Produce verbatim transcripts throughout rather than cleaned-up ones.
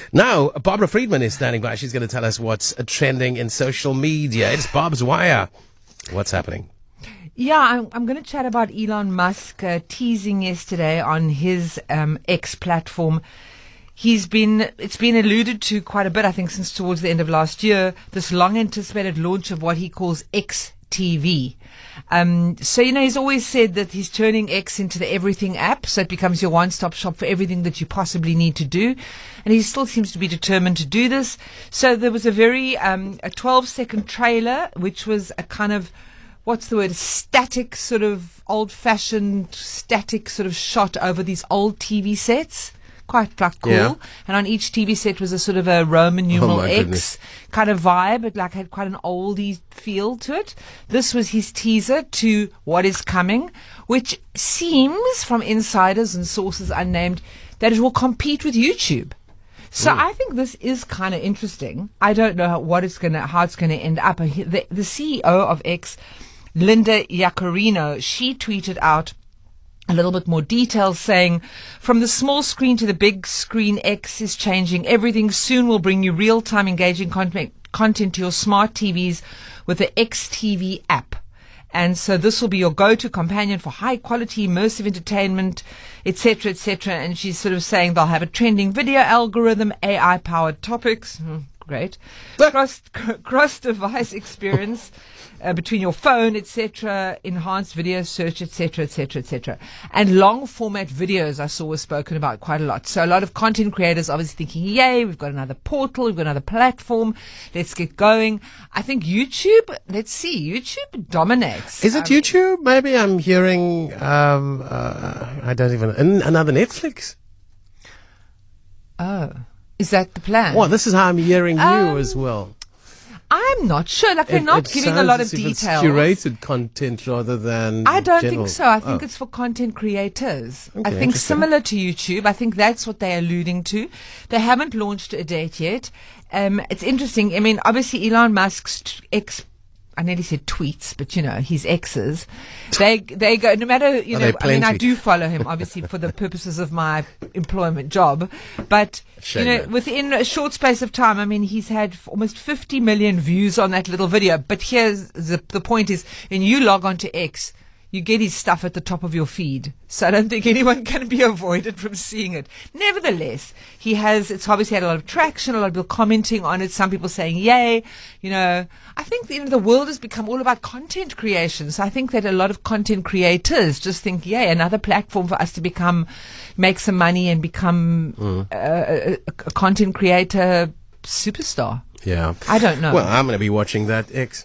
Now, Barbara Friedman is standing by. She's going to tell us what's trending in social media. It's Bob's Wire. What's happening? Yeah, I'm, I'm going to chat about Elon Musk uh, teasing yesterday on his um, X platform. He's been, it's been alluded to quite a bit, I think, since towards the end of last year, this long anticipated launch of what he calls X T V. Um, so, you know, he's always said that he's turning X into the everything app, so it becomes your one-stop shop for everything that you possibly need to do. And he still seems to be determined to do this. So there was a very, um, a twelve-second trailer, which was a kind of, what's the word, static sort of old-fashioned static sort of shot over these old T V sets. Quite like cool. Yeah. And on each T V set was a sort of a Roman numeral oh X goodness. kind of vibe. It like had quite an oldie feel to it. This was his teaser to what is coming, which seems from insiders and sources unnamed that it will compete with YouTube. So mm. I think this is kind of interesting. I don't know how, what it's gonna, how it's gonna end up. The, the C E O of X, Linda Yaccarino, she tweeted out a little bit more detail, saying, from the small screen to the big screen, X is changing everything. Soon we'll bring you real-time engaging content, content to your smart T Vs with the X T V app. And so this will be your go-to companion for high-quality, immersive entertainment, et cetera, et cetera. And she's sort of saying they'll have a trending video algorithm, A I-powered topics. Hmm, great. Cross, cross-device experience. Uh, between your phone, et cetera, enhanced video search, et cetera, et cetera, et cetera. And long format videos I saw were spoken about quite a lot. So a lot of content creators obviously thinking, yay, we've got another portal, we've got another platform, let's get going. I think YouTube, let's see, YouTube dominates. Is it um, YouTube? Maybe I'm hearing, um, uh, I don't even, an- another Netflix. Oh, is that the plan? Well, this is how I'm hearing you um, as well. I'm not sure. Like, they're it, not it giving a lot of as if details. It's curated content rather than I don't general. think so. I think oh. it's for content creators. Okay, I think similar to YouTube. I think that's what they're alluding to. They haven't launched a date yet. Um, it's interesting. I mean, obviously Elon Musk's t- ex I nearly said tweets, but you know, his exes, they, they go, no matter, you Are know, I mean, I plenty? do follow him, obviously, for the purposes of my employment job, but, Shame you know, that. within a short space of time, I mean, he's had f- almost fifty million views on that little video, but here's the, the point is, when you log on to X, you get his stuff at the top of your feed. So I don't think anyone can be avoided from seeing it. Nevertheless, he has, it's obviously had a lot of traction, a lot of people commenting on it, some people saying, yay. You know, I think the, you know, the world has become all about content creation. So I think that a lot of content creators just think, yay, another platform for us to become, make some money and become mm. a, a, a content creator superstar. Yeah. I don't know. Well, I'm going to be watching that X.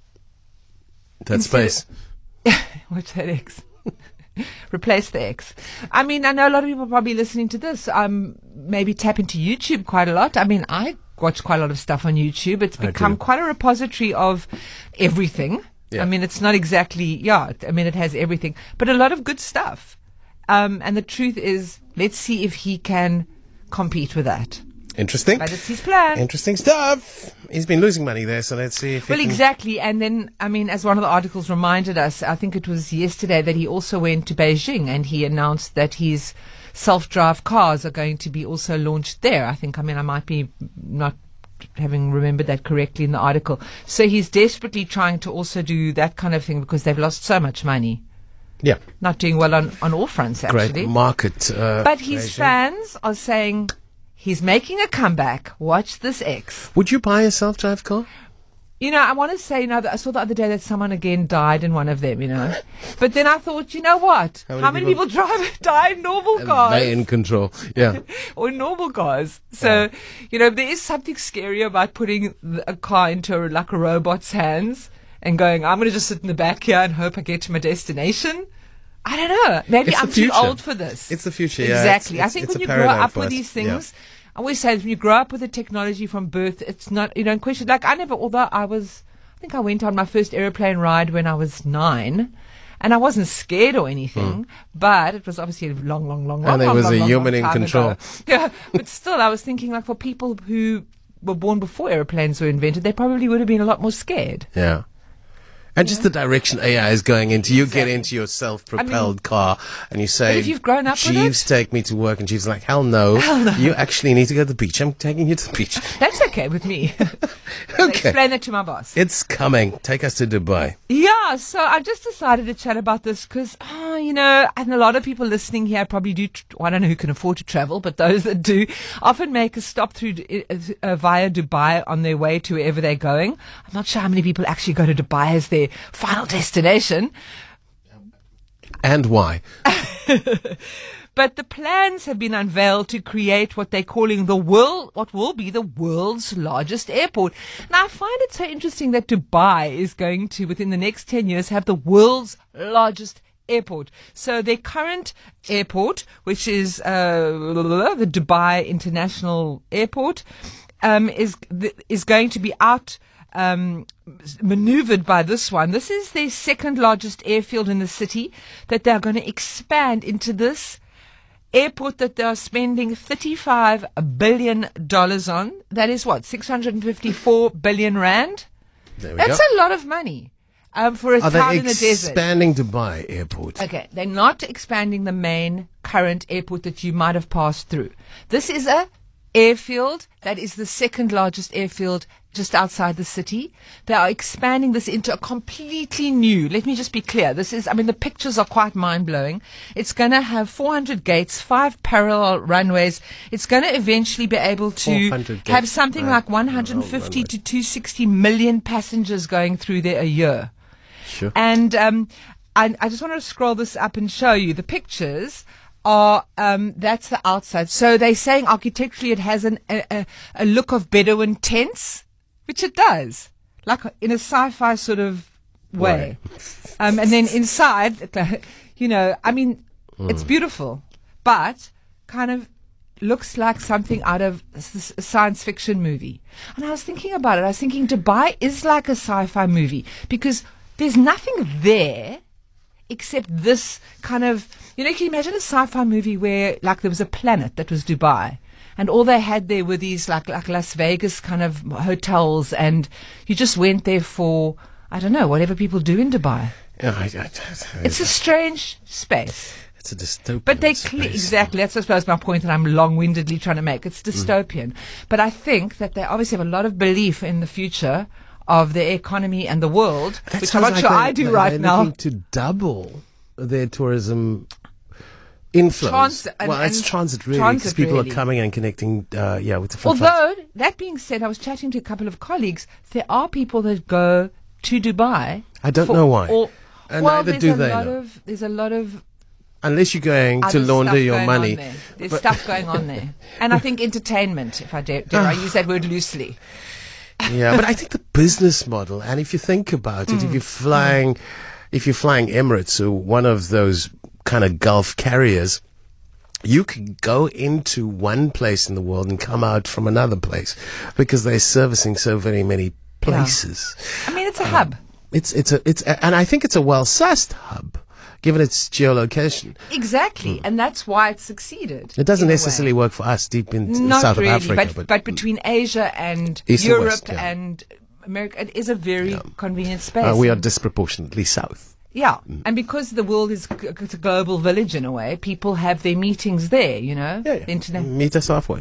That Instead space. Watch that X. Replace the X. I mean, I know a lot of people are probably listening to this. Um, maybe tap into YouTube quite a lot. I mean, I watch quite a lot of stuff on YouTube. It's become quite a repository of everything. Yeah. I mean, it's not exactly, yeah, I mean, it has everything, but a lot of good stuff. Um, and the truth is, let's see if he can compete with that. Interesting. But it's his plan. Interesting stuff. He's been losing money there, so let's see if Well, he can... exactly. And then, I mean, as one of the articles reminded us, I think it was yesterday that he also went to Beijing and he announced that his self-drive cars are going to be also launched there. I think, I mean, I might be not having remembered that correctly in the article. So he's desperately trying to also do that kind of thing because they've lost so much money. Yeah. Not doing well on, on all fronts, actually. Great market. Uh, but his Beijing. fans are saying... He's making a comeback. Watch this X. Would you buy a self-drive car? You know, I want to say, you know, I saw the other day that someone again died in one of them, you know. But then I thought, you know what? How many, How many people, people drive, die in normal cars? They in control, yeah. Or normal cars. So, yeah. You know, there is something scary about putting a car into a, like a robot's hands and going, I'm going to just sit in the back here and hope I get to my destination. I don't know. Maybe it's I'm too old for this. It's the future. Exactly. Yeah, it's, it's, I think when you grow up with these things, yeah. I always say that when you grow up with the technology from birth, it's not, you don't question. Like I never, although I was, I think I went on my first airplane ride when I was nine. And I wasn't scared or anything, mm. but it was obviously a long, long, long, long, and there long, was long, a long, human long in control. Ago. Yeah, but still, I was thinking like for people who were born before airplanes were invented, they probably would have been a lot more scared. Yeah. And just the direction A I is going into. You Exactly. get into your self-propelled I mean, car and you say, but if you've grown up with Jeeves, it- take me to work. And Jeeves is like, hell no. Hell no. You actually need to go to the beach. I'm taking you to the beach. That's okay with me. Okay. Explain that to my boss. It's coming. Take us to Dubai. Yeah, so I just decided to chat about this because, oh, you know, and a lot of people listening here probably do, tr- I don't know who can afford to travel, but those that do often make a stop through uh, uh, via Dubai on their way to wherever they're going. I'm not sure how many people actually go to Dubai as their final destination. And why? But the plans have been unveiled to create what they're calling the world, what will be the world's largest airport. Now, I find it so interesting that Dubai is going to, within the next ten years, have the world's largest airport. So their current airport, which is uh, the Dubai International Airport, um, is is going to be out. Um, maneuvered by this one. This is their second largest airfield in the city that they're going to expand into this airport that they're spending thirty-five billion dollars on. That is what, six hundred fifty-four billion rand? There we That's go. a lot of money um, for a Are town they in the desert. expanding Dubai airport? Okay, they're not expanding the main current airport that you might have passed through. This is a airfield that is the second largest airfield just outside the city. They are expanding this into a completely new, let me just be clear, this is, I mean, the pictures are quite mind-blowing. It's going to have four hundred gates, five parallel runways. It's going to eventually be able to four hundred have gates, something right. like one hundred fifty to two hundred sixty million passengers going through there a year. Sure. And um, I, I just want to scroll this up and show you the pictures. Are um, that's the outside. So they're saying architecturally it has an, a, a, a look of Bedouin tents, which it does, like in a sci-fi sort of way. Um, and then inside, you know, I mean, Mm. it's beautiful, but kind of looks like something out of a s- a science fiction movie. And I was thinking about it. I was thinking Dubai is like a sci-fi movie because there's nothing there except this kind of, you know, can you imagine a sci-fi movie where like there was a planet that was Dubai and all they had there were these like, like Las Vegas kind of hotels and you just went there for, I don't know, whatever people do in Dubai. Yeah, I, I, I, It's a strange space. it's a dystopian But they space. cle exactly. That's I suppose my point that I'm long-windedly trying to make. It's dystopian, but I think that they obviously have a lot of belief in the future of the economy and the world, That which I'm sounds not like sure they- I do they- right they're now. looking to double their tourism inflows. Trans- and- well, it's and transit really, because transit people really. are coming and connecting. Uh, yeah, with different. flights. Although that being said, I was chatting to a couple of colleagues. There are people that go to Dubai. I don't for know why. all- And well, neither there's do a they lot know. of there's a lot of Unless you're going to other launder stuff your going money. on there. There's But- stuff going on there, and I think entertainment. If I dare, dare I use that word loosely. Yeah, but I think the business model, and if you think about it, if you're flying, if you're flying Emirates or one of those kind of Gulf carriers, you can go into one place in the world and come out from another place because they're servicing so very many places. I mean, it's a hub. It's it's a it's a, and I think it's a well sussed hub, given its geolocation. Exactly, and that's why it succeeded. It doesn't in a way. necessarily work for us deep in Not South really, of Africa, but, but between Asia and East and Europe West, yeah. and America, it is a very convenient space. uh, we are And- disproportionately south. yeah, and because the world is g- it's a global village in a way, people have their meetings there. You know, Yeah, yeah. The internet. Meet us halfway.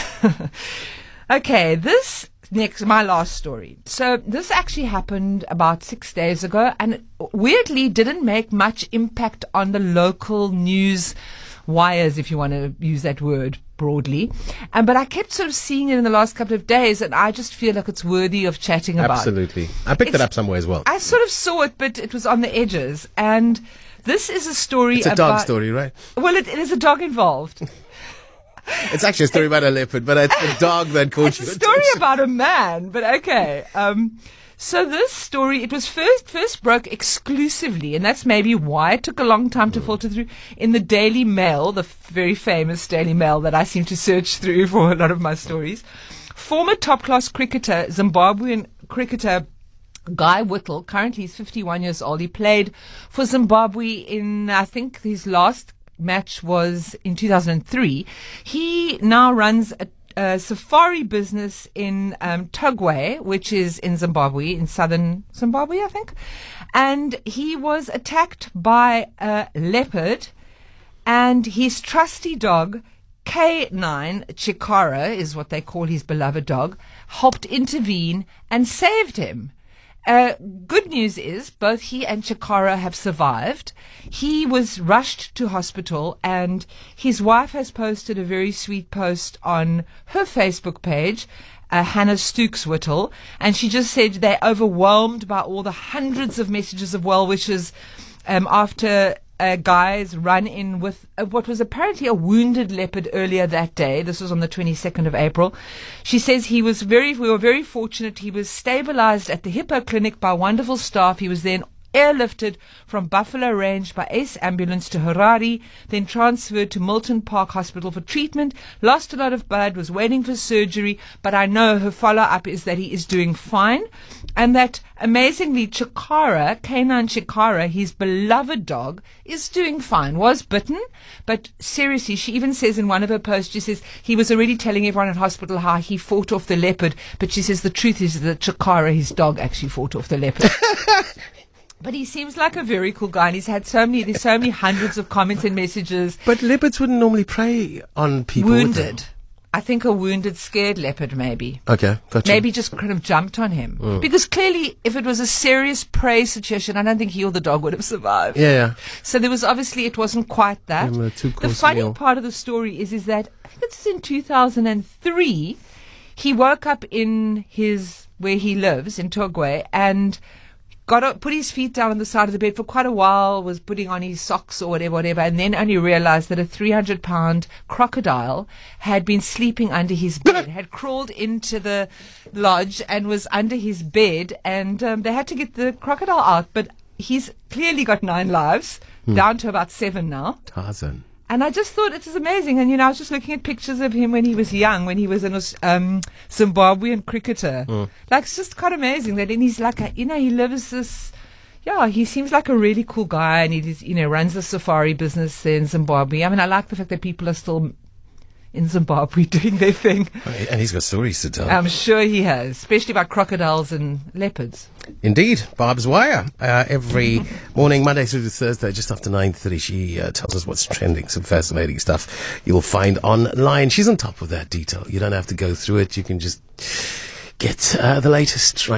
Okay, this next, my last story. So this actually happened about six days ago, and it weirdly didn't make much impact on the local news wires, if you want to use that word broadly. Um, but I kept sort of seeing it in the last couple of days, and I just feel like it's worthy of chatting about. Absolutely. I picked it It's- up somewhere as well. I sort of saw it, but it was on the edges, and this is a story. It's a about, dog story, right? Well, it, it is a dog involved. It's actually a story about a leopard, but it's the dog that caught It's you. a story about a man, but okay. Um, so this story, it was first first broke exclusively, and that's maybe why it took a long time to filter through, in the Daily Mail, the f- very famous Daily Mail that I seem to search through for a lot of my stories. Former top-class cricketer, Zimbabwean cricketer Guy Whittle, currently he's fifty-one years old. He played for Zimbabwe in, I think, his last match was in two thousand three. He now runs a, a safari business in um, Togwe, which is in Zimbabwe, in southern Zimbabwe, I think. And he was attacked by a leopard, and his trusty dog, K nine, Chikara is what they call his beloved dog, helped intervene and saved him. Uh, good news is both he and Chikara have survived. He was rushed to hospital, and his wife has posted a very sweet post on her Facebook page, uh, Hannah Stooks Whittle, and she just said they're overwhelmed by all the hundreds of messages of well wishes um, after a guy's run in with uh, what was apparently a wounded leopard earlier that day. This was on the twenty-second of April. She says he was very, we were very fortunate. He was stabilized at the Hippo Clinic by wonderful staff. He was then airlifted from Buffalo Range by Ace Ambulance to Harare, then transferred to Milton Park Hospital for treatment, lost a lot of blood, was waiting for surgery, but I know her follow-up is that he is doing fine, and that amazingly Chikara, K nine Chikara, his beloved dog, is doing fine, was bitten, but seriously, she even says in one of her posts, she says he was already telling everyone in hospital how he fought off the leopard, but she says the truth is that Chikara, his dog, actually fought off the leopard. But he seems like a very cool guy, and he's had so many, there's so many hundreds of comments and messages. But leopards wouldn't normally prey on people. Wounded. I think a wounded, scared leopard, maybe. Okay, gotcha. Maybe just kind of jumped on him. Mm. Because clearly, if it was a serious prey situation, I don't think he or the dog would have survived. Yeah, yeah. So there was obviously, it wasn't quite that. Yeah, the funny meal. part of the story is, is that, I think it's in two thousand three, he woke up in his, where he lives, in Togwe, and got up, put his feet down on the side of the bed for quite a while, was putting on his socks or whatever, whatever, and then only realized that a three hundred pound crocodile had been sleeping under his bed, had crawled into the lodge and was under his bed, and um, they had to get the crocodile out, but he's clearly got nine lives, hmm. down to about seven now. Tarzan. And I just thought it was amazing. And, you know, I was just looking at pictures of him when he was young, when he was an um, Zimbabwean cricketer. Mm. Like, it's just quite amazing that, and he's like, a, you know, he lives this, yeah, he seems like a really cool guy, and he, you know, runs a safari business in Zimbabwe. I mean, I like the fact that people are still in Zimbabwe doing their thing. And he's got stories to tell. I'm sure he has, especially about crocodiles and leopards. Indeed. Barb's Wire. Uh, every morning, Monday through to Thursday, just after nine thirty, she uh, tells us what's trending. Some fascinating stuff you'll find online. She's on top of that detail. You don't have to go through it. You can just get uh, the latest right